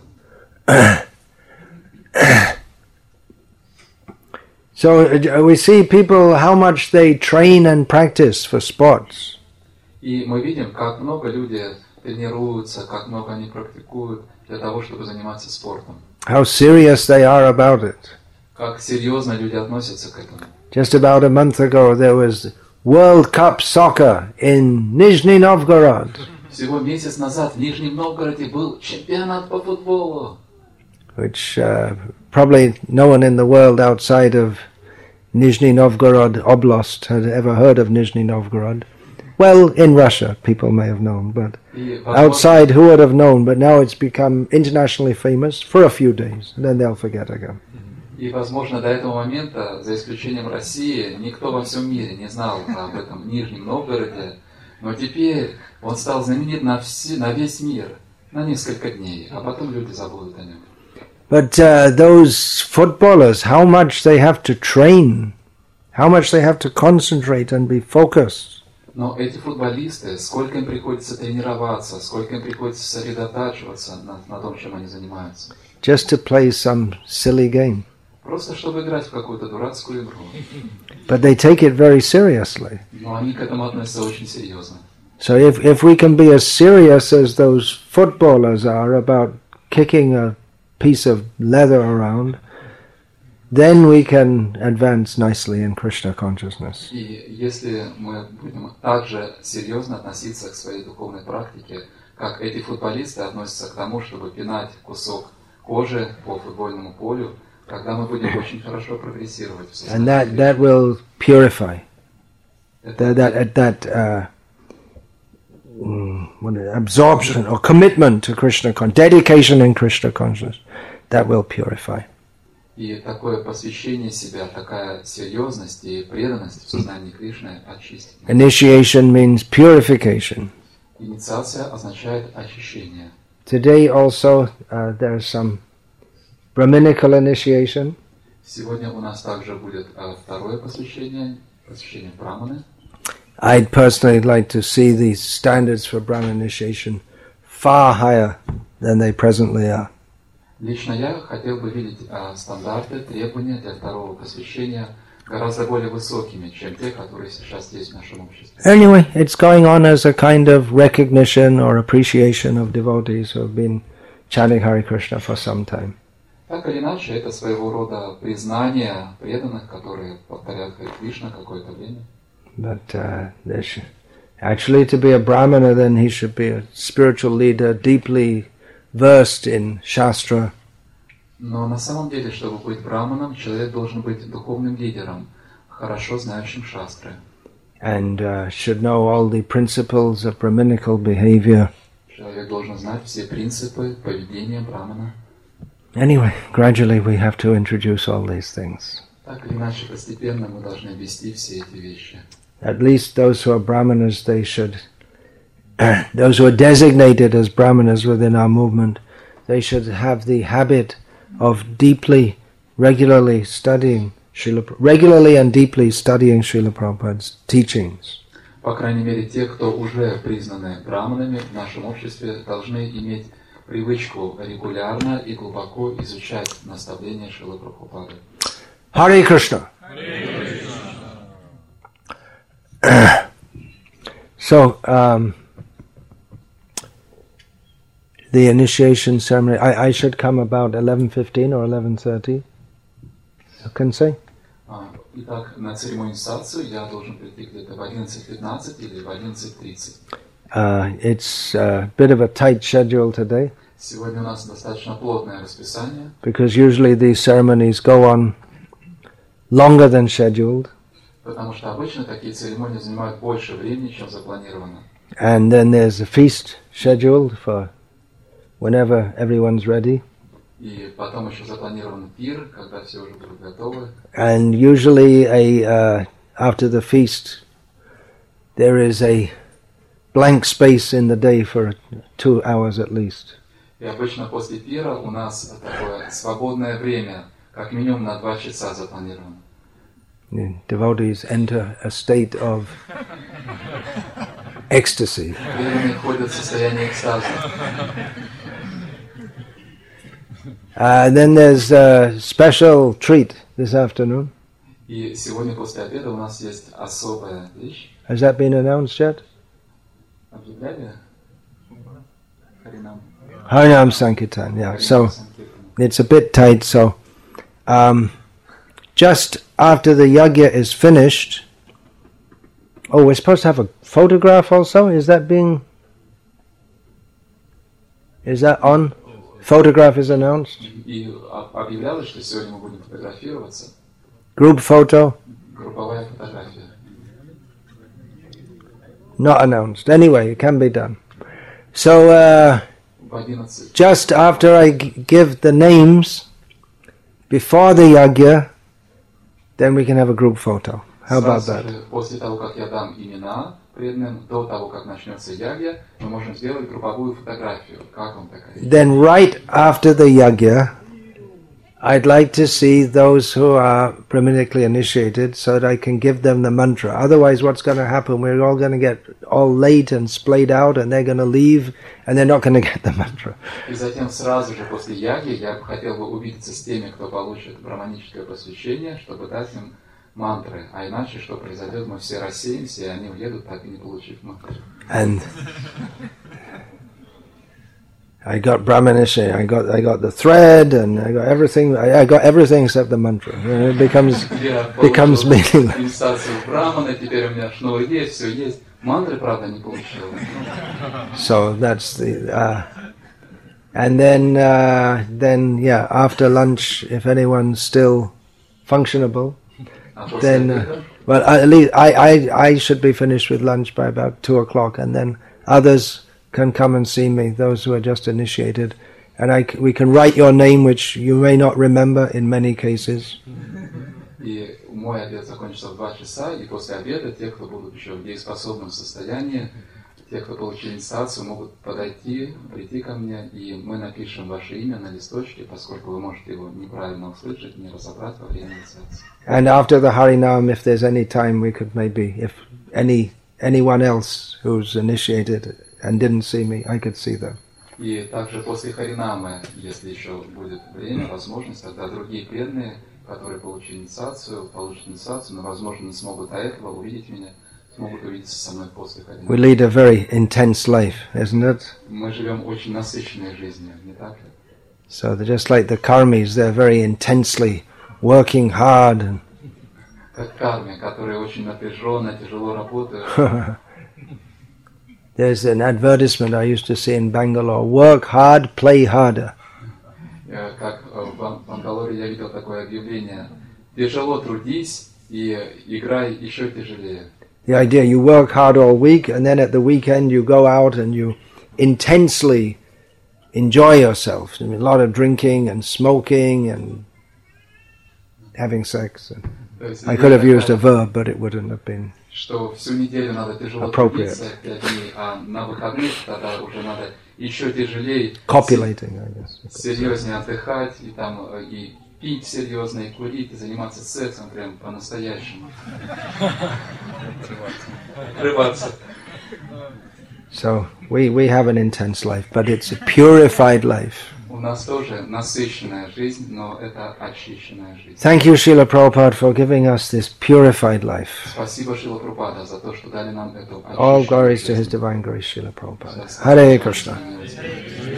[SPEAKER 3] So uh, we see people how much they train and practice for sports.
[SPEAKER 1] И мы видим, как много люди тренируются, как много они практикуют для того, чтобы заниматься спортом.
[SPEAKER 3] How serious they are about it.
[SPEAKER 1] Как серьезно люди относятся к этому.
[SPEAKER 3] Just about a month ago there was World Cup soccer in Nizhny Novgorod.
[SPEAKER 1] Всего месяц назад в Нижнем Новгороде был чемпионат по футболу.
[SPEAKER 3] Which uh, probably no one in the world outside of Nizhny Novgorod Oblast had ever heard of Nizhny Novgorod. well, in Russia, people may have known, but
[SPEAKER 1] И,
[SPEAKER 3] outside, who would have known? But now it's become internationally famous for a few days, and then they'll forget again.
[SPEAKER 1] И, возможно, до этого момента, за исключением России, никто во всем мире не знал об этом Нижнем Новгороде, но теперь он стал знаменит на, все, на весь мир, на несколько дней, а потом люди забудут о нем.
[SPEAKER 3] But uh, those footballers, how much they have to train, how much they have to concentrate and be focused.
[SPEAKER 1] Но эти футболисты, сколько им приходится тренироваться, сколько им приходится сосредотачиваться на, на том, чем они занимаются.
[SPEAKER 3] Just to play some silly game.
[SPEAKER 1] Просто чтобы играть в какую-то дурацкую игру.
[SPEAKER 3] But they take it very seriously.
[SPEAKER 1] Но они к этому относятся очень серьезно.
[SPEAKER 3] So if, if we can be as serious as those footballers are about kicking a piece of leather around, then we can advance nicely in Krishna consciousness.
[SPEAKER 1] И если мы будем так же серьезно относиться к своей духовной практике, как эти футболисты относятся к тому, чтобы пинать кусок кожи по футбольному полю, тогда мы будем очень хорошо прогрессировать в сознании.
[SPEAKER 3] And that, that will purify. That, that, that uh, what is it, absorption or commitment to Krishna consciousness, dedication in Krishna consciousness, that will purify.
[SPEAKER 1] И такое посвящение себя, такая серьезность и преданность в сознании Кришны очистит.
[SPEAKER 3] Initiation means purification.
[SPEAKER 1] Инициация означает очищение.
[SPEAKER 3] Today also uh, there is some Brahminical initiation.
[SPEAKER 1] Сегодня у нас также будет uh, второе посвящение, посвящение Брахманы.
[SPEAKER 3] I'd personally like to see these standards for Brahman initiation far higher than they presently are.
[SPEAKER 1] Лично я хотел бы видеть uh, стандарты, требования для второго посвящения гораздо более высокими, чем те, которые сейчас есть в нашем обществе.
[SPEAKER 3] Anyway, it's going on as a kind of recognition or appreciation of devotees who have been chanting Hare Krishna for some time.
[SPEAKER 1] Так или иначе, это своего рода признание преданных, которые повторяют Харе Кришна какое-то время.
[SPEAKER 3] But uh, there should, actually to be a Brahmana, then he should be a spiritual leader, deeply versed in Shastra.
[SPEAKER 1] Но на самом деле, чтобы быть браманом, человек должен быть духовным лидером, хорошо знающим шастры.
[SPEAKER 3] And uh, should know all the principles of Brahminical behavior.
[SPEAKER 1] Человек должен знать все принципы поведения брамана.
[SPEAKER 3] Anyway, gradually we have to introduce all these things.
[SPEAKER 1] Так или иначе, постепенно мы должны ввести все эти вещи.
[SPEAKER 3] At least those who are Brahmanas, they should, those who are designated as Brahmanas within our movement, they should have the habit of deeply, regularly studying Srila, regularly and deeply studying Srila Prabhupada's teachings.
[SPEAKER 1] По крайней мере, те, кто уже признаны браманами в нашем обществе, должны иметь привычку регулярно и глубоко изучать наставления Шрилы Прабхупады.
[SPEAKER 3] Hare Krishna. So, um, the initiation ceremony, I, I should come about eleven fifteen or eleven thirty. You can say?
[SPEAKER 1] Итак, на церемонию инициации я должен прийти где-то в одиннадцать пятнадцать или в одиннадцать тридцать.
[SPEAKER 3] Uh, it's a bit of a tight schedule today.
[SPEAKER 1] Сегодня у нас достаточно плотное расписание.
[SPEAKER 3] Because usually these ceremonies go on longer than scheduled.
[SPEAKER 1] Потому что обычно такие церемонии занимают больше времени, чем запланировано.
[SPEAKER 3] And then there's a feast scheduled for whenever everyone's ready.
[SPEAKER 1] И потом еще запланирован пир, когда все уже будут готовы.
[SPEAKER 3] And usually a uh, after the feast there is a blank space in the day for two hours at least.
[SPEAKER 1] И обычно после пира у нас такое свободное время, как минимум на два часа запланировано.
[SPEAKER 3] The devotees enter a state of ecstasy.
[SPEAKER 1] Преданные входят в состояние экстаза.
[SPEAKER 3] Uh, then there's a special treat this afternoon.
[SPEAKER 1] И сегодня после обеда у нас есть особая вещь.
[SPEAKER 3] Has that been announced yet?
[SPEAKER 1] Объявляли? Харинам.
[SPEAKER 3] Harinam Sankirtan, yeah. So it's a bit tight. So um, just after the yajna is finished, oh, we're supposed to have a photograph also. Is that being? Is that on? Photograph is announced.
[SPEAKER 1] И объявлялось, что сегодня мы будем фотографироваться.
[SPEAKER 3] Group photo.
[SPEAKER 1] Групповая фотография.
[SPEAKER 3] not announced. Anyway, it can be done. So, uh, just after I g- give the names, before the yagya, then we can have a group photo. How about that?
[SPEAKER 1] После того, как я дам имена преданным, до того, как начнется ягья, мы можем сделать групповую фотографию. Как вам такая?
[SPEAKER 3] Then right after the yagya, I'd like to see those who are Brahmanically initiated so that I can give them the mantra. Otherwise, what's going to happen? We're all going to get all late and splayed out, and they're going to leave, and they're not going to get the mantra.
[SPEAKER 1] И затем сразу же после яги я бы хотел бы увидеться с теми, кто получит браманическое посвящение, чтобы дать им мантры. А иначе что произойдет? Мы все рассеемся, и они уедут, так и не получив мантры.
[SPEAKER 3] And I got Brahmanisha, I got I got the thread, and I got everything. I, I got everything except the mantra. It becomes becomes meaningless.
[SPEAKER 1] Инициацию в Брамана, теперь у меня шнур есть, все есть. Мантры, правда, не получил.
[SPEAKER 3] So that's the. Uh, and then uh, then yeah, after lunch, if anyone's still functionable, then uh, well at least I, I I should be finished with lunch by about two o'clock, and then others can come and see me, those who are just initiated, and I, we can write your name, which you may not remember in many cases.
[SPEAKER 1] И мой обед закончится в два часа, и после обеда те, кто будут еще в дееспособном состоянии, те, кто получил инициацию, могут подойти, прийти ко мне, и мы напишем ваше имя на листочке, поскольку вы можете его неправильно услышать, не разобрать во время инициации.
[SPEAKER 3] And after the Harinam, if there's any time, we could maybe, if any anyone else who's initiated and didn't see me, I could see them.
[SPEAKER 1] И также после Харинамы, если еще будет время, возможность, тогда другие преданные, которые получили инициацию, получат инициацию, но, возможно, не смогут до этого увидеть меня, смогут увидеться со мной после Харинамы.
[SPEAKER 3] We lead a very intense life, isn't it?
[SPEAKER 1] Мы живем очень насыщенной жизнью, не так ли?
[SPEAKER 3] So they're just like the karmis, they're very intensely working hard. And
[SPEAKER 1] как карми, которые очень напряженно, тяжело работают.
[SPEAKER 3] There's an advertisement I used to see in Bangalore: work hard, play harder.
[SPEAKER 1] Как в Бангалоре я видел такое объявление: тяжело трудись и играй еще тяжелее.
[SPEAKER 3] The idea, you work hard all week, and then at the weekend you go out and you intensely enjoy yourself. I mean, a lot of drinking and smoking and having sex. And I could have used a verb, but it wouldn't have been
[SPEAKER 1] что всю неделю надо тяжело трудиться, пять дней, а на выходных тогда уже надо еще тяжелее,
[SPEAKER 3] copulating, I guess.
[SPEAKER 1] Серьезнее отдыхать, и там и пить серьезно, и курить, и заниматься сексом прям по-настоящему. Отрываться.
[SPEAKER 3] So we, we have an intense life, but it's a purified life.
[SPEAKER 1] У нас тоже насыщенная жизнь, но это очищенная жизнь.
[SPEAKER 3] Thank you, Srila Prabhupada, for giving us this purified life.
[SPEAKER 1] Спасибо, Шрила Прабхупада, за то, что дали нам эту очищенную жизнь.
[SPEAKER 3] All glories to His Divine Grace, Srila Prabhupada. Hare Krishna.